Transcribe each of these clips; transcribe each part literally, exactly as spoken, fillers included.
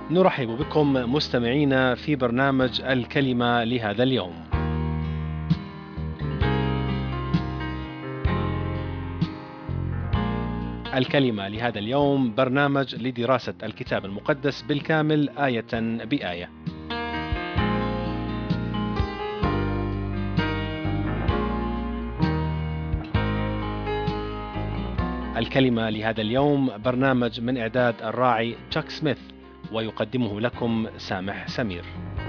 نرحب بكم مستمعينا في برنامج الكلمة لهذا اليوم. الكلمة لهذا اليوم برنامج لدراسة الكتاب المقدس بالكامل آية بآية. الكلمة لهذا اليوم برنامج من إعداد الراعي تشاك سميث، ويقدمه لكم سامح سمير.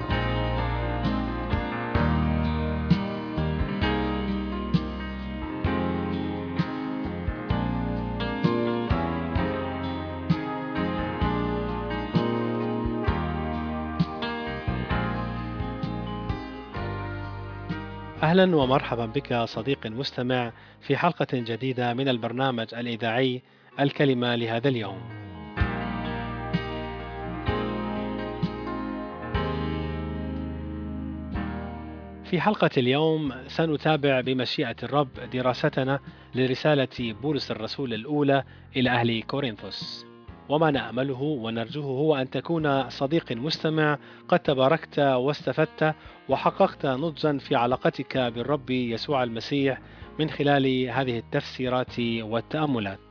أهلا ومرحبا بك صديقي المستمع في حلقة جديدة من البرنامج الإذاعي الكلمة لهذا اليوم. في حلقة اليوم سنتابع بمشيئة الرب دراستنا لرسالة بولس الرسول الأولى إلى أهل كورنثوس، وما نأمله ونرجوه هو أن تكون صديق مستمع قد تباركت واستفدت وحققت نضجا في علاقتك بالرب يسوع المسيح من خلال هذه التفسيرات والتأملات.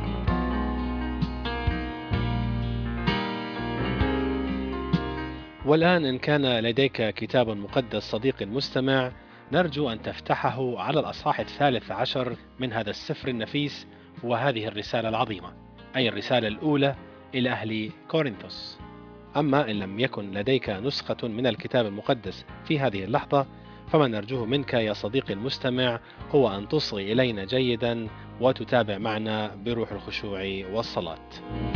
والآن إن كان لديك كتاب مقدس صديقي المستمع، نرجو أن تفتحه على الأصحاح الثالث عشر من هذا السفر النفيس وهذه الرسالة العظيمة، أي الرسالة الأولى إلى أهل كورنثوس. أما إن لم يكن لديك نسخة من الكتاب المقدس في هذه اللحظة، فما نرجوه منك يا صديقي المستمع هو أن تصغي إلينا جيدا وتتابع معنا بروح الخشوع والصلاة.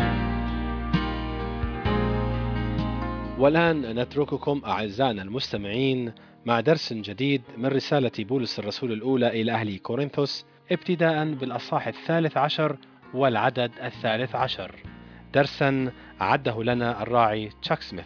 والآن نترككم أعزائنا المستمعين مع درس جديد من رسالة بولس الرسول الأولى إلى أهل كورنثوس، ابتداء بالأصحاح الثالث عشر والعدد الثالث عشر، درسا عده لنا الراعي تشاك سميث.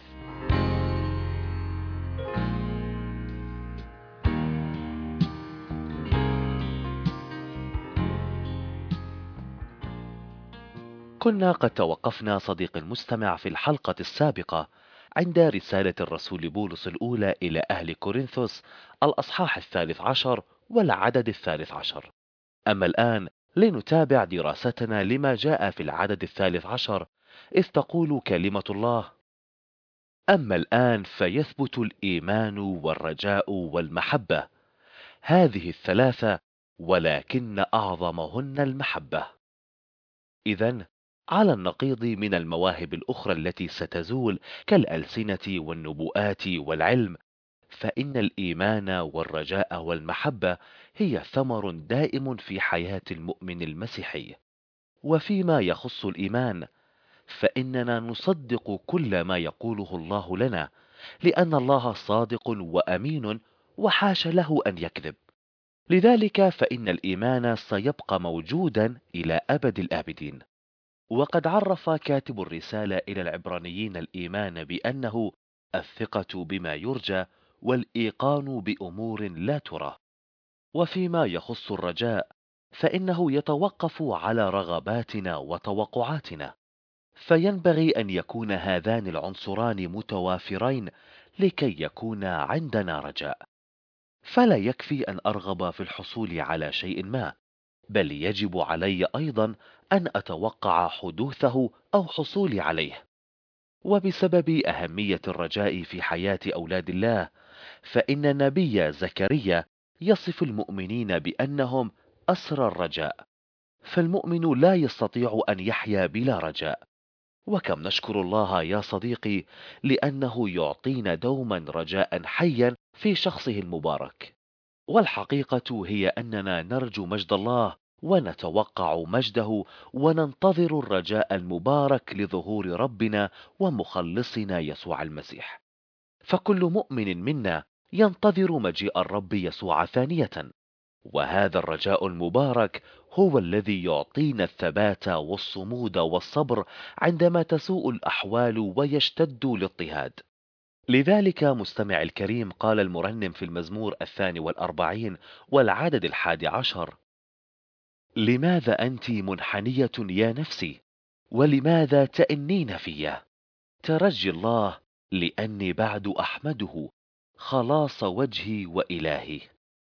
كنا قد توقفنا صديقي المستمع في الحلقة السابقة عند رسالة الرسول بولس الأولى إلى أهل كورنثوس الأصحاح الثالث عشر والعدد الثالث عشر. أما الآن لنتابع دراستنا لما جاء في العدد الثالث عشر، إذ تقول كلمة الله: أما الآن فيثبت الإيمان والرجاء والمحبة، هذه الثلاثة، ولكن أعظمهن المحبة. إذن على النقيض من المواهب الأخرى التي ستزول كالألسنة والنبوءات والعلم، فإن الإيمان والرجاء والمحبة هي ثمر دائم في حياة المؤمن المسيحي. وفيما يخص الإيمان، فإننا نصدق كل ما يقوله الله لنا، لأن الله صادق وأمين وحاش له أن يكذب. لذلك فإن الإيمان سيبقى موجودا إلى أبد الآبدين. وقد عرف كاتب الرسالة إلى العبرانيين الإيمان بأنه الثقة بما يرجى والإيقان بأمور لا ترى. وفيما يخص الرجاء، فإنه يتوقف على رغباتنا وتوقعاتنا، فينبغي أن يكون هذان العنصران متوافرين لكي يكون عندنا رجاء. فلا يكفي أن أرغب في الحصول على شيء ما، بل يجب علي أيضا أن أتوقع حدوثه أو حصولي عليه. وبسبب أهمية الرجاء في حياة أولاد الله، فإن النبي زكريا يصف المؤمنين بأنهم أسرى الرجاء، فالمؤمن لا يستطيع أن يحيا بلا رجاء. وكم نشكر الله يا صديقي لأنه يعطينا دوما رجاء حيا في شخصه المبارك. والحقيقة هي أننا نرجو مجد الله ونتوقع مجده، وننتظر الرجاء المبارك لظهور ربنا ومخلصنا يسوع المسيح. فكل مؤمن منا ينتظر مجيء الرب يسوع ثانية، وهذا الرجاء المبارك هو الذي يعطينا الثبات والصمود والصبر عندما تسوء الأحوال ويشتد الاضطهاد. لذلك مستمع الكريم، قال المرنم في المزمور الثاني والأربعين والعدد الحادي عشر: لماذا أنت منحنية يا نفسي، ولماذا تئنين في؟ ترجي الله لأني بعد أحمده خلاص وجهي وإلهي.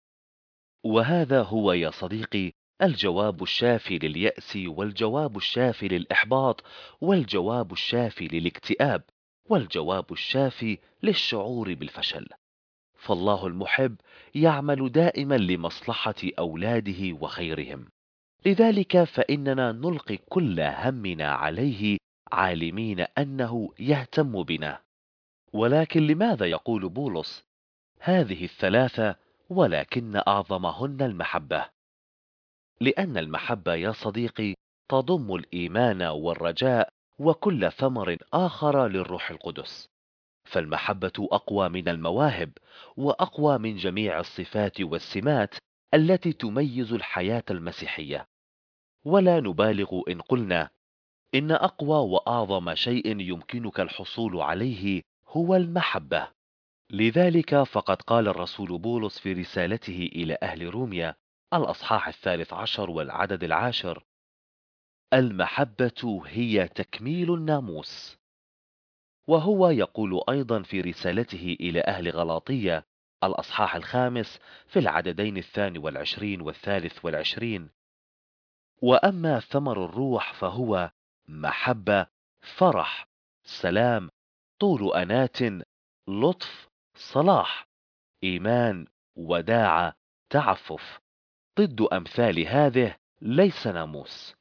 وهذا هو يا صديقي الجواب الشافي لليأس، والجواب الشافي للإحباط، والجواب الشافي للاكتئاب، والجواب الشافي للشعور بالفشل. فالله المحب يعمل دائما لمصلحة أولاده وخيرهم، لذلك فإننا نلقي كل همنا عليه عالمين أنه يهتم بنا. ولكن لماذا يقول بولس هذه الثلاثة ولكن أعظمهن المحبة؟ لأن المحبة يا صديقي تضم الإيمان والرجاء وكل ثمر آخر للروح القدس. فالمحبة أقوى من المواهب، وأقوى من جميع الصفات والسمات التي تميز الحياة المسيحية. ولا نبالغ إن قلنا إن أقوى وأعظم شيء يمكنك الحصول عليه هو المحبة. لذلك فقد قال الرسول بولس في رسالته إلى أهل روميا الأصحاح الثالث عشر والعدد العاشر: المحبة هي تكميل الناموس. وهو يقول أيضا في رسالته إلى أهل غلاطية الأصحاح الخامس في العددين الثاني والعشرين والثالث والعشرين: وأما ثمر الروح فهو محبة، فرح، سلام، طول أنات، لطف، صلاح، إيمان، وداعة، تعفف. ضد أمثال هذه ليس ناموس.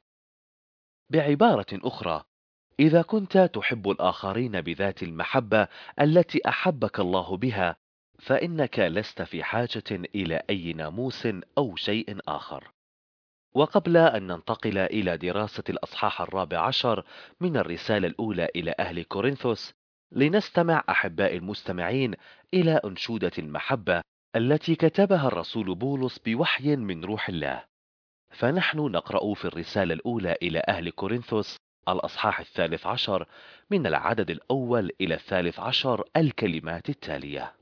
بعبارة أخرى، إذا كنت تحب الآخرين بذات المحبة التي أحبك الله بها، فإنك لست في حاجة إلى أي ناموس أو شيء آخر. وقبل أن ننتقل إلى دراسة الأصحاح الرابع عشر من الرسالة الأولى إلى أهل كورنثوس، لنستمع أحباء المستمعين إلى أنشودة المحبة التي كتبها الرسول بولس بوحي من روح الله. فنحن نقرأ في الرسالة الأولى إلى أهل كورنثوس الأصحاح الثالث عشر من العدد الأول إلى الثالث عشر الكلمات التالية: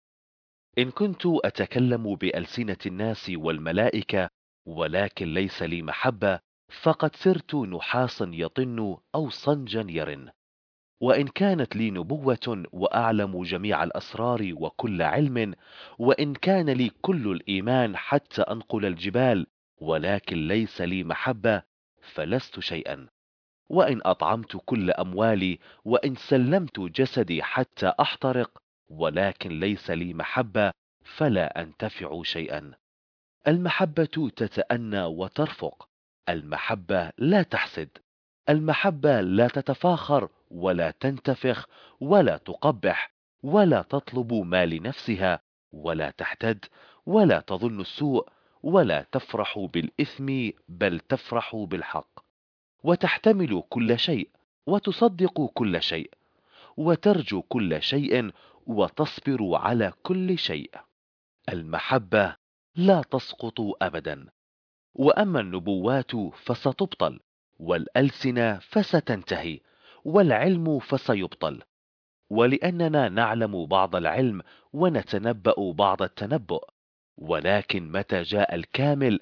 إن كنت أتكلم بألسنة الناس والملائكة ولكن ليس لي محبة، فقد صرت نحاسا يطن أو صنجا يرن. وإن كانت لي نبوة وأعلم جميع الأسرار وكل علم، وإن كان لي كل الإيمان حتى أنقل الجبال، ولكن ليس لي محبة، فلست شيئا. وإن أطعمت كل أموالي، وإن سلمت جسدي حتى أحترق، ولكن ليس لي محبة، فلا أنتفع شيئا. المحبة تتأنى وترفق، المحبة لا تحسد، المحبة لا تتفاخر ولا تنتفخ ولا تقبح، ولا تطلب ما لنفسها، ولا تحتد، ولا تظن السوء، ولا تفرح بالإثم، بل تفرح بالحق، وتحتمل كل شيء، وتصدق كل شيء، وترجو كل شيء، وتصبر على كل شيء. المحبة لا تسقط أبدا. وأما النبوات فستبطل، والألسنة فستنتهي، والعلم فسيبطل. ولأننا نعلم بعض العلم ونتنبأ بعض التنبؤ، ولكن متى جاء الكامل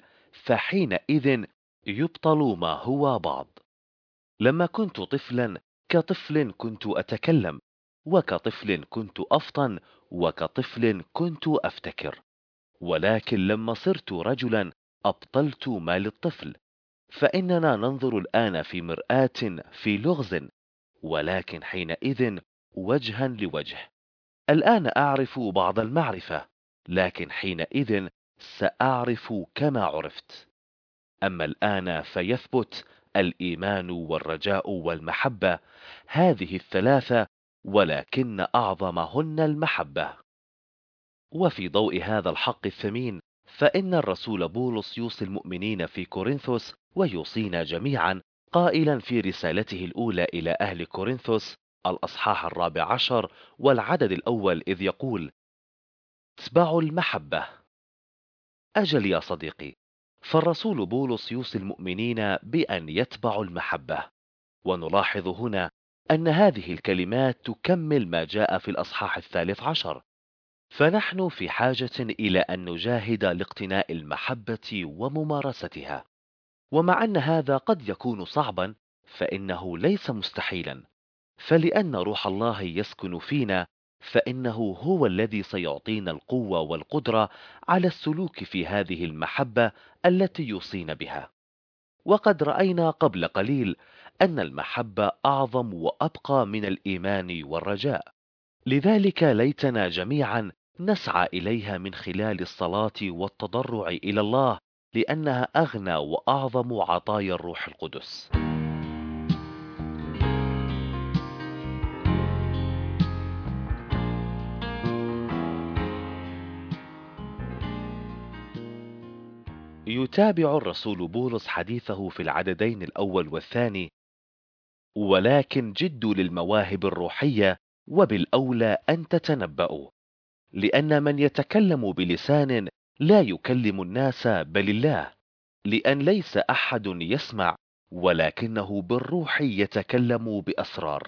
فحينئذ يبطل ما هو بعض. لما كنت طفلا كطفل كنت أتكلم، وكطفل كنت أفطن، وكطفل كنت أفتكر. ولكن لما صرت رجلا أبطلت ما للطفل. فإننا ننظر الآن في مرآة في لغز، ولكن حينئذ وجها لوجه. الآن أعرف بعض المعرفة، لكن حينئذ سأعرف كما عرفت. أما الآن فيثبت الإيمان والرجاء والمحبة، هذه الثلاثة، ولكن أعظمهن المحبة. وفي ضوء هذا الحق الثمين، فإن الرسول بولس يوصي المؤمنين في كورنثوس ويوصينا جميعا قائلا في رسالته الأولى إلى أهل كورنثوس الأصحاح الرابع عشر والعدد الأول إذ يقول: اتبعوا المحبة. أجل يا صديقي، فالرسول بولس يوصي المؤمنين بأن يتبعوا المحبة. ونلاحظ هنا أن هذه الكلمات تكمل ما جاء في الأصحاح الثالث عشر. فنحن في حاجة إلى أن نجاهد لاقتناء المحبة وممارستها. ومع أن هذا قد يكون صعبا، فإنه ليس مستحيلا. فلأن روح الله يسكن فينا، فإنه هو الذي سيعطينا القوة والقدرة على السلوك في هذه المحبة التي يوصينا بها. وقد رأينا قبل قليل أن المحبة أعظم وأبقى من الإيمان والرجاء، لذلك ليتنا جميعا نسعى إليها من خلال الصلاة والتضرع إلى الله، لأنها أغنى وأعظم عطايا الروح القدس. يتابع الرسول بولس حديثه في العددين الأول والثاني: ولكن جدوا للمواهب الروحية، وبالأولى أن تتنبأوا، لأن من يتكلم بلسان لا يكلم الناس بل الله، لأن ليس أحد يسمع، ولكنه بالروح يتكلم بأسرار.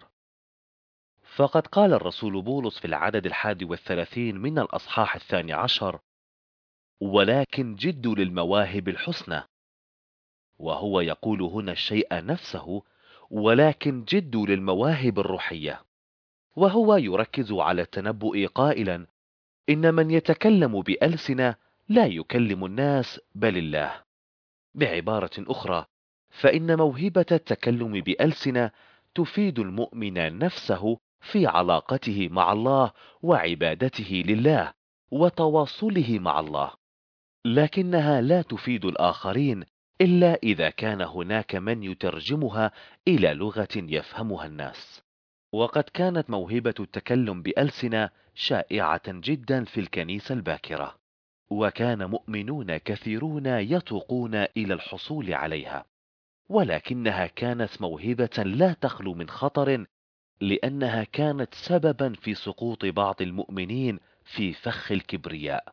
فقد قال الرسول بولس في العدد الحادي والثلاثين من الأصحاح الثاني عشر: ولكن جدوا للمواهب الحسنى، وهو يقول هنا الشيء نفسه، ولكن جدوا للمواهب الروحية، وهو يركز على التنبؤ قائلا: إن من يتكلم بألسنة لا يكلم الناس بل الله. بعبارة أخرى، فإن موهبة التكلم بألسنة تفيد المؤمن نفسه في علاقته مع الله وعبادته لله وتواصله مع الله، لكنها لا تفيد الآخرين إلا إذا كان هناك من يترجمها إلى لغة يفهمها الناس. وقد كانت موهبة التكلم بألسنة شائعة جدا في الكنيسة الباكرة، وكان مؤمنون كثيرون يتوقون إلى الحصول عليها، ولكنها كانت موهبة لا تخلو من خطر، لأنها كانت سببا في سقوط بعض المؤمنين في فخ الكبرياء.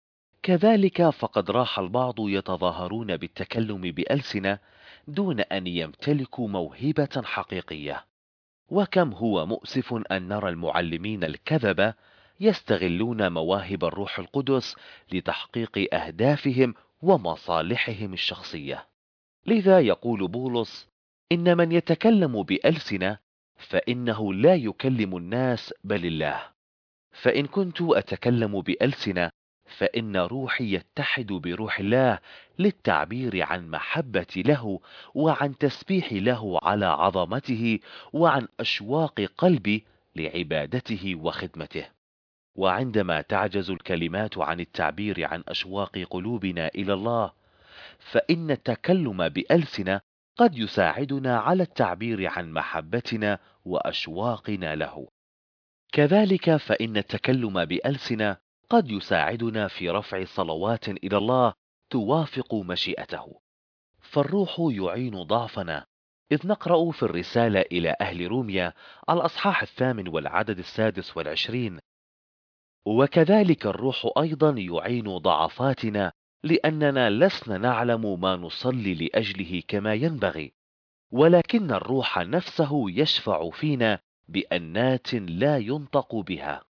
كذلك فقد راح البعض يتظاهرون بالتكلم بألسنة دون أن يمتلكوا موهبة حقيقية. وكم هو مؤسف أن نرى المعلمين الكذبة يستغلون مواهب الروح القدس لتحقيق أهدافهم ومصالحهم الشخصية. لذا يقول بولس: إن من يتكلم بألسنة فإنه لا يكلم الناس بل الله. فإن كنت أتكلم بألسنة فإن روحي يتحد بروح الله للتعبير عن محبة له وعن تسبيح له على عظمته وعن أشواق قلبي لعبادته وخدمته. وعندما تعجز الكلمات عن التعبير عن أشواق قلوبنا إلى الله، فإن التكلم بألسنة قد يساعدنا على التعبير عن محبتنا وأشواقنا له. كذلك فإن التكلم بألسنة قد يساعدنا في رفع صلوات إلى الله توافق مشيئته، فالروح يعين ضعفنا، إذ نقرأ في الرسالة إلى أهل روميا الأصحاح الثامن والعدد السادس والعشرين: وكذلك الروح أيضا يعين ضعفاتنا، لأننا لسنا نعلم ما نصلي لأجله كما ينبغي، ولكن الروح نفسه يشفع فينا بأنات لا ينطق بها.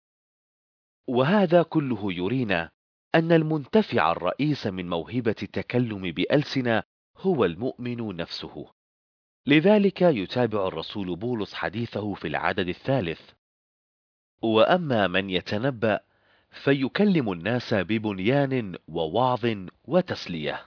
وهذا كله يرينا أن المنتفع الرئيس من موهبة التكلم بألسنة هو المؤمن نفسه. لذلك يتابع الرسول بولس حديثه في العدد الثالث: وأما من يتنبأ فيكلم الناس ببنيان ووعظ وتسلية.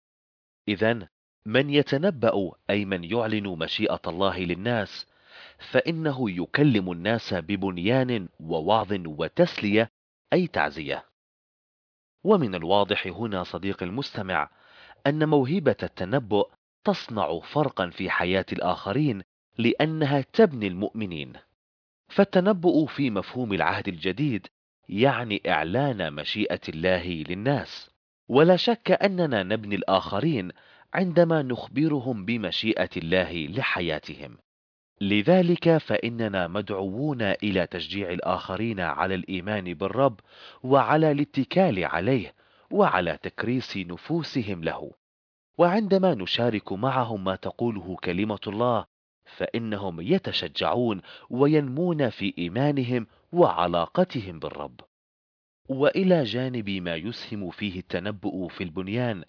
إذن من يتنبأ أي من يعلن مشيئة الله للناس، فإنه يكلم الناس ببنيان ووعظ وتسلية، أي تعزية. ومن الواضح هنا صديق المستمع أن موهبة التنبؤ تصنع فرقا في حياة الآخرين، لأنها تبني المؤمنين. فالتنبؤ في مفهوم العهد الجديد يعني إعلان مشيئة الله للناس، ولا شك أننا نبني الآخرين عندما نخبرهم بمشيئة الله لحياتهم. لذلك فإننا مدعوون إلى تشجيع الآخرين على الإيمان بالرب وعلى الاتكال عليه وعلى تكريس نفوسهم له. وعندما نشارك معهم ما تقوله كلمة الله، فإنهم يتشجعون وينمون في إيمانهم وعلاقتهم بالرب. وإلى جانب ما يسهم فيه التنبؤ في البنيان،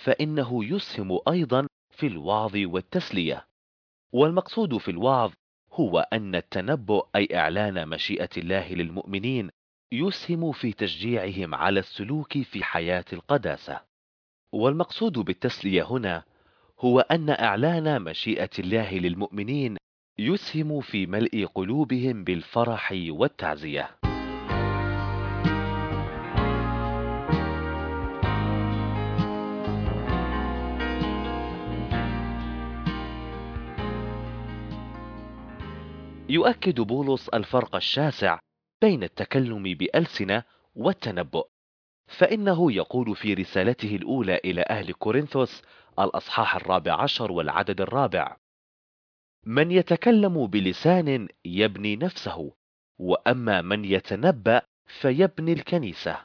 فإنه يسهم أيضا في الوعظ والتسلية. والمقصود في الوعظ هو أن التنبؤ أي إعلان مشيئة الله للمؤمنين يسهم في تشجيعهم على السلوك في حياة القداسة. والمقصود بالتسلية هنا هو أن إعلان مشيئة الله للمؤمنين يسهم في ملء قلوبهم بالفرح والتعزية. يؤكد بولس الفرق الشاسع بين التكلم بألسنة والتنبؤ، فإنه يقول في رسالته الأولى إلى أهل كورنثوس الأصحاح الرابع عشر والعدد الرابع: من يتكلم بلسان يبني نفسه، وأما من يتنبأ فيبني الكنيسة.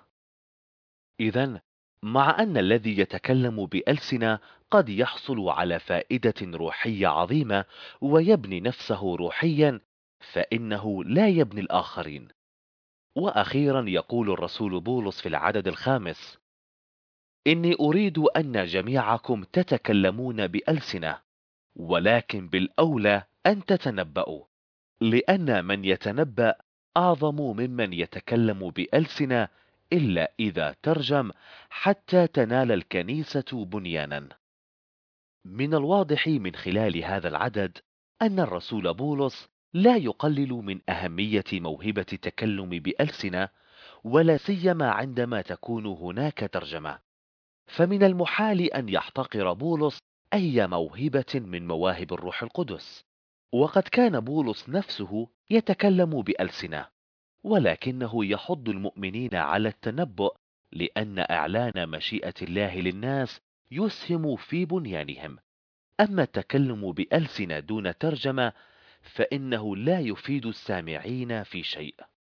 إذن مع أن الذي يتكلم بألسنة قد يحصل على فائدة روحية عظيمة ويبني نفسه روحيا، فإنه لا يبني الآخرين. وأخيرا يقول الرسول بولس في العدد الخامس: إني أريد أن جميعكم تتكلمون بألسنة، ولكن بالأولى أن تتنبأوا، لأن من يتنبأ أعظم ممن يتكلم بألسنة، إلا إذا ترجم، حتى تنال الكنيسة بنيانا. من الواضح من خلال هذا العدد أن الرسول بولس لا يقلل من أهمية موهبة التكلم بألسنة، ولا سيما عندما تكون هناك ترجمة. فمن المحال أن يحتقر بولس أي موهبة من مواهب الروح القدس، وقد كان بولس نفسه يتكلم بألسنة، ولكنه يحض المؤمنين على التنبؤ، لأن إعلان مشيئة الله للناس يسهم في بنيانهم. أما التكلم بألسنة دون ترجمة فإنه لا يفيد السامعين في شيء.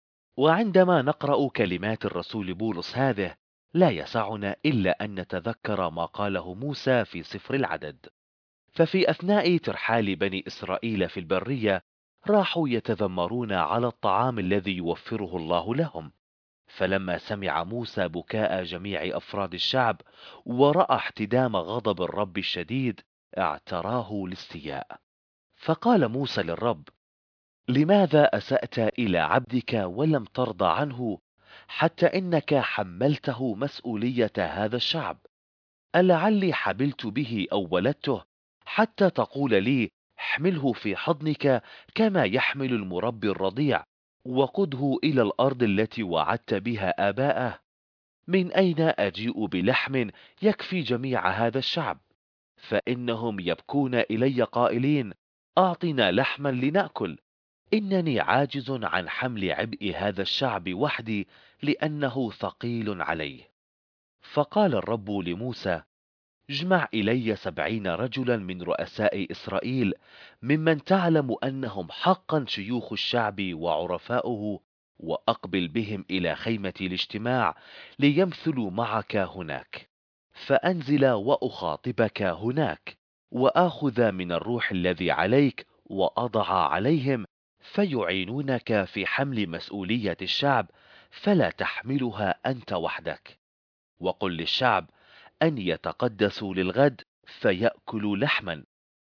وعندما نقرأ كلمات الرسول بولس هذه لا يسعنا إلا أن نتذكر ما قاله موسى في سفر العدد. ففي أثناء ترحال بني إسرائيل في البرية راحوا يتذمرون على الطعام الذي يوفره الله لهم، فلما سمع موسى بكاء جميع أفراد الشعب ورأى احتدام غضب الرب الشديد اعتراه الاستياء. فقال موسى للرب: لماذا أسأت إلى عبدك ولم ترضى عنه، حتى إنك حملته مسؤولية هذا الشعب؟ ألعلي حبلت به أو ولدته، حتى تقول لي احمله في حضنك كما يحمل المربي الرضيع، وقده إلى الأرض التي وعدت بها آباءه؟ من أين أجيء بلحم يكفي جميع هذا الشعب؟ فإنهم يبكون إلي قائلين: أعطنا لحما لنأكل، إنني عاجز عن حمل عبء هذا الشعب وحدي، لأنه ثقيل عليه. فقال الرب لموسى: اجمع إلي سبعين رجلا من رؤساء إسرائيل، ممن تعلم أنهم حقا شيوخ الشعب وعرفاؤه، وأقبل بهم إلى خيمة الاجتماع ليمثلوا معك هناك، فأنزل وأخاطبك هناك، وآخذ من الروح الذي عليك وأضع عليهم، فيعينونك في حمل مسؤولية الشعب، فلا تحملها أنت وحدك. وقل للشعب أن يتقدسوا للغد فيأكلوا لحما،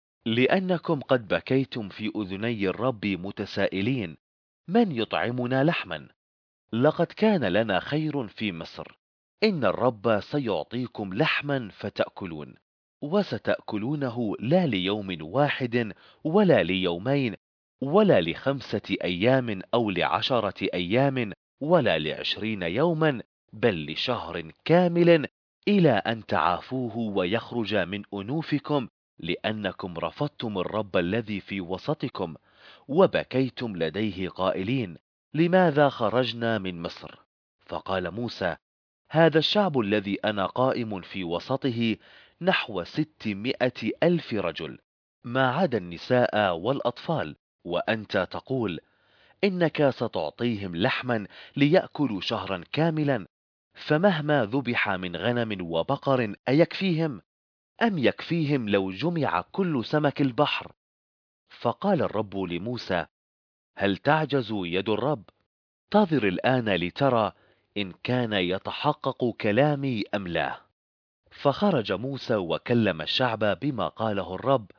لأنكم قد بكيتم في أذني الرب متسائلين: من يطعمنا لحما؟ لقد كان لنا خير في مصر، إن الرب سيعطيكم لحما فتأكلون، وستأكلونه لا ليوم واحد ولا ليومين ولا لخمسة أيام أو لعشرة أيام ولا لعشرين يوما، بل لشهر كامل، إلى أن تعافوه ويخرج من أنوفكم، لأنكم رفضتم الرب الذي في وسطكم، وبكيتم لديه قائلين: لماذا خرجنا من مصر؟ فقال موسى: هذا الشعب الذي أنا قائم في وسطه نحو ستمائة ألف رجل، ما عدا النساء والأطفال، وأنت تقول إنك ستعطيهم لحما ليأكلوا شهرا كاملا، فمهما ذبح من غنم وبقر أيكفيهم؟ أم يكفيهم لو جمع كل سمك البحر؟ فقال الرب لموسى: هل تعجز يد الرب؟ انتظر الآن لترى إن كان يتحقق كلامي أم لا. فخرج موسى وكلم الشعب بما قاله الرب،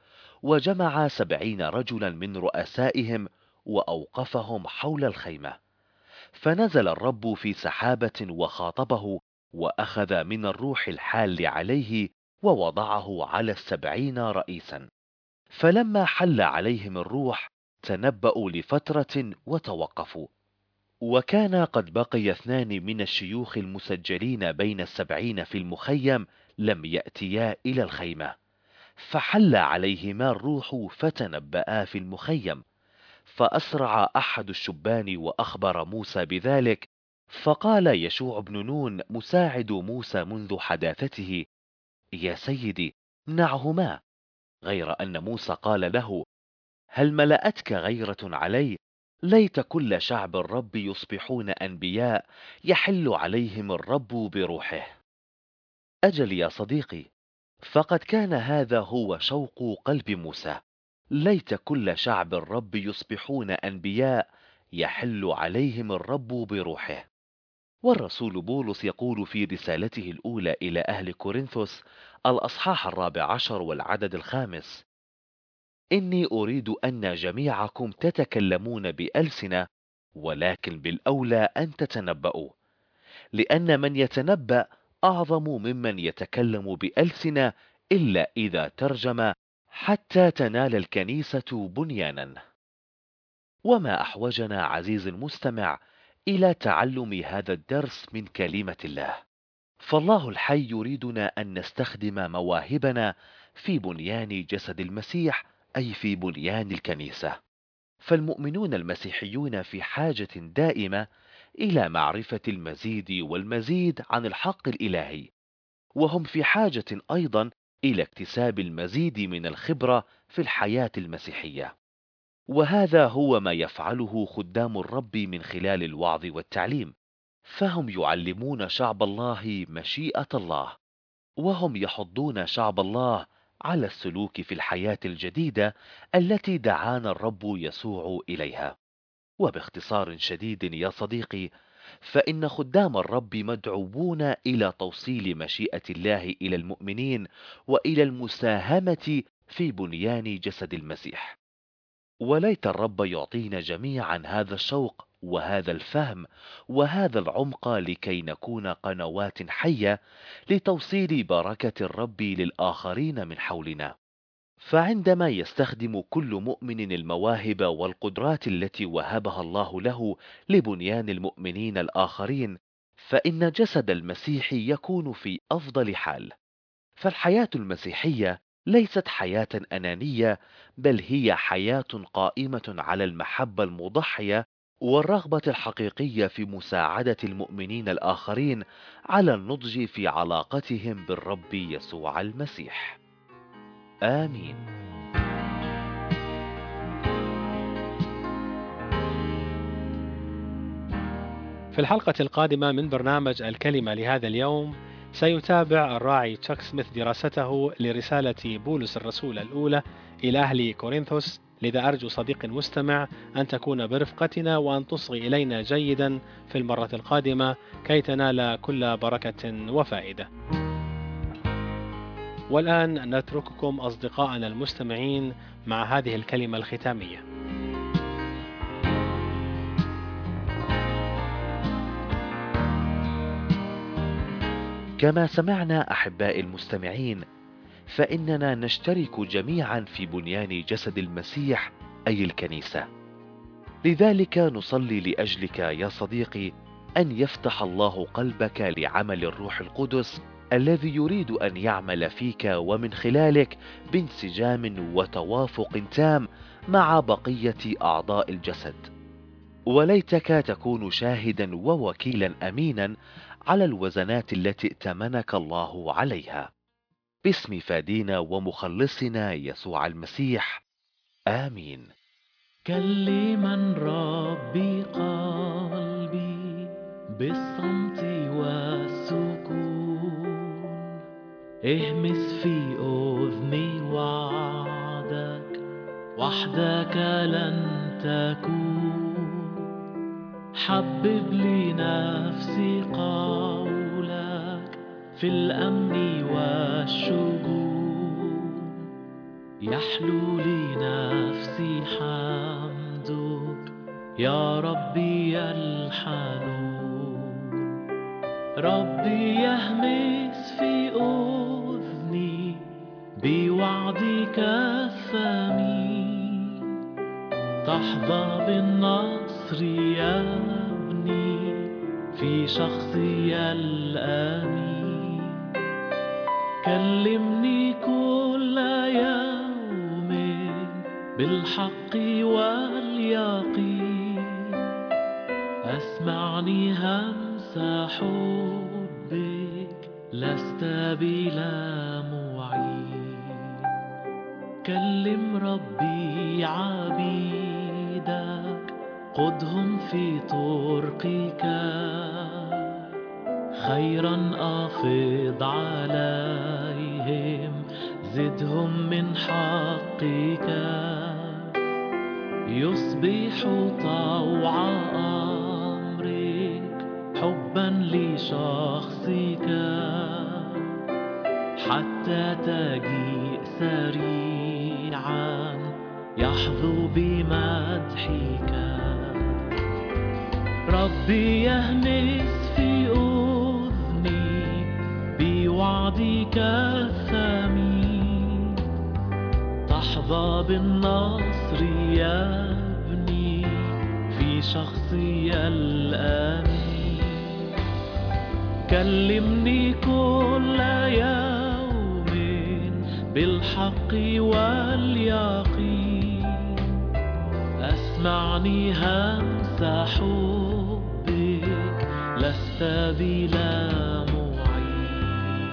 وجمع سبعين رجلا من رؤسائهم وأوقفهم حول الخيمة. فنزل الرب في سحابة وخاطبه، وأخذ من الروح الحال عليه ووضعه على السبعين رئيسا. فلما حل عليهم الروح تنبأوا لفترة وتوقفوا. وكان قد بقي اثنان من الشيوخ المسجلين بين السبعين في المخيم لم يأتيا إلى الخيمة، فحل عليهما الروح فتنبأا في المخيم. فأسرع أحد الشبان وأخبر موسى بذلك، فقال يشوع بن نون مساعد موسى منذ حداثته: يا سيدي، منعهما. غير أن موسى قال له: هل ملأتك غيرة علي؟ ليت كل شعب الرب يصبحون أنبياء يحل عليهم الرب بروحه. أجل يا صديقي، فقد كان هذا هو شوق قلب موسى: ليت كل شعب الرب يصبحون أنبياء يحل عليهم الرب بروحه. والرسول بولس يقول في رسالته الأولى إلى أهل كورنثوس الأصحاح الرابع عشر والعدد الخامس: إني أريد أن جميعكم تتكلمون بألسنة، ولكن بالأولى أن تتنبؤوا، لأن من يتنبأ أعظم ممن يتكلم بألسنة، إلا إذا ترجم، حتى تنال الكنيسة بنيانا. وما أحوجنا عزيزي المستمع إلى تعلم هذا الدرس من كلمة الله، فالله الحي يريدنا أن نستخدم مواهبنا في بنيان جسد المسيح، أي في بنيان الكنيسة. فالمؤمنون المسيحيون في حاجة دائمة إلى معرفة المزيد والمزيد عن الحق الإلهي، وهم في حاجة أيضا إلى اكتساب المزيد من الخبرة في الحياة المسيحية. وهذا هو ما يفعله خدام الرب من خلال الوعظ والتعليم، فهم يعلمون شعب الله مشيئة الله، وهم يحضون شعب الله على السلوك في الحياة الجديدة التي دعانا الرب يسوع إليها. وباختصار شديد يا صديقي، فإن خدام الرب مدعوون إلى توصيل مشيئة الله إلى المؤمنين، وإلى المساهمة في بنيان جسد المسيح. وليت الرب يعطينا جميعا هذا الشوق وهذا الفهم وهذا العمق، لكي نكون قنوات حية لتوصيل بركة الرب للآخرين من حولنا. فعندما يستخدم كل مؤمن المواهب والقدرات التي وهبها الله له لبنيان المؤمنين الآخرين، فإن جسد المسيح يكون في أفضل حال. فالحياة المسيحية ليست حياة أنانية، بل هي حياة قائمة على المحبة المضحية والرغبة الحقيقية في مساعدة المؤمنين الآخرين على النضج في علاقتهم بالرب يسوع المسيح. آمين. في الحلقة القادمة من برنامج الكلمة لهذا اليوم سيتابع الراعي تشاك سميث دراسته لرسالة بولس الرسول الأولى إلى أهل كورنثوس. لذا أرجو صديق المستمع أن تكون برفقتنا وأن تصغي إلينا جيدا في المرة القادمة كي تنال كل بركة وفائدة. والآن نترككم أصدقائنا المستمعين مع هذه الكلمة الختامية. كما سمعنا أحباء المستمعين، فإننا نشترك جميعا في بنيان جسد المسيح أي الكنيسة. لذلك نصلي لأجلك يا صديقي أن يفتح الله قلبك لعمل الروح القدس الذي يريد أن يعمل فيك ومن خلالك بانسجام وتوافق تام مع بقية أعضاء الجسد. وليتك تكون شاهدا ووكيلا أمينا على الوزنات التي ائتمنك الله عليها، باسم فادينا ومخلصنا يسوع المسيح. آمين. كلما ربي قلبي بالصمت والسكون، اهمس في أذني وعدك وحدك لن تكون. حبب لي نفسي قولك في الأمن والشجون، يحلو لي نفسي حمدك يا ربي الحنون. ربي يهمس في أذني بوعدك الثمين، تحظى بالنصر يا ابني في شخصي الآمين. كلمني كل يوم بالحق واليقين، أسمعني همس حبك لست بلا معين. كلم ربي عبيدك قدهم في طرقك، خيرا أفض عليهم زدهم من حقك. يصبح طوع أمرك حبا لشخصك، حتى تجيء سريعا يحظو بمدحك. ربي يهمس في أذني بوعدك الثمين، تحظى بالنصر يا ابني في شخصي الآمين. كلمني كل يوم بالحق واليقين، أسمعني همس حبك لست بلا معين.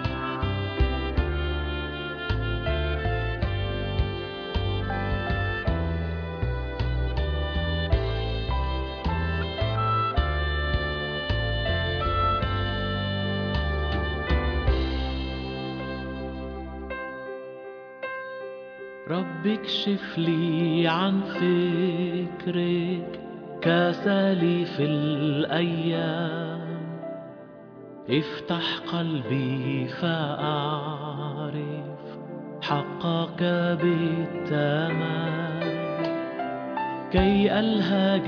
رب اكشف لي عن فكرك كسالف الأيام، افتح قلبي فأعرف حقك بالتمام، كي ألهج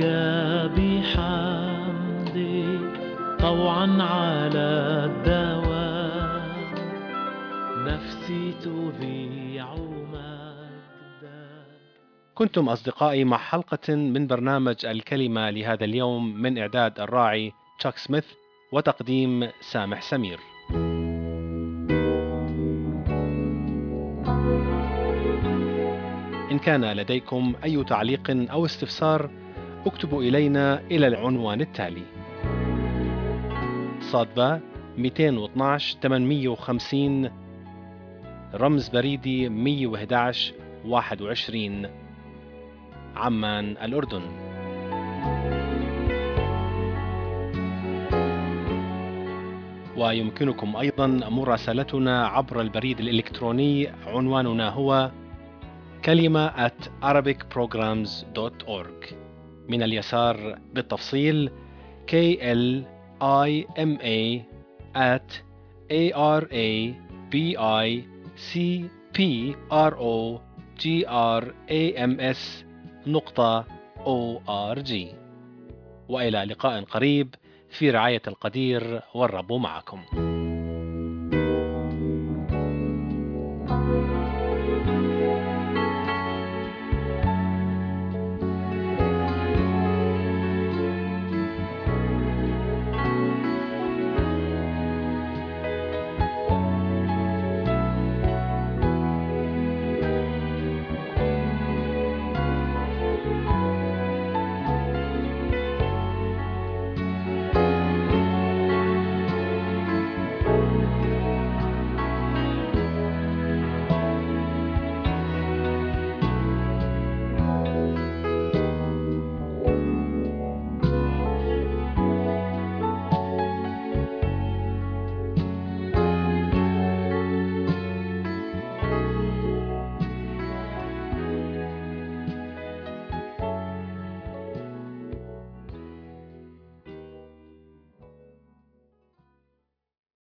بحمدك طوعا على الدوام، نفسي تذيع مجدك. كنتم أصدقائي مع حلقة من برنامج الكلمة لهذا اليوم، من إعداد الراعي تشاك سميث وتقديم سامح سمير. إن كان لديكم أي تعليق أو استفسار اكتبوا إلينا إلى العنوان التالي: صادبة مئتين واثناشر ثمانمئة وخمسين، رمز بريدي مئة وأحد عشر واحد وعشرين، عمان الأردن. ويمكنكم أيضا مراسلتنا عبر البريد الإلكتروني، عنواننا هو كلمة at arabic programs dot org. من اليسار بالتفصيل K L I M A at A R A B I C P R O G R A M S نقطة O R G. وإلى لقاء قريب في رعاية القدير، والرب معكم.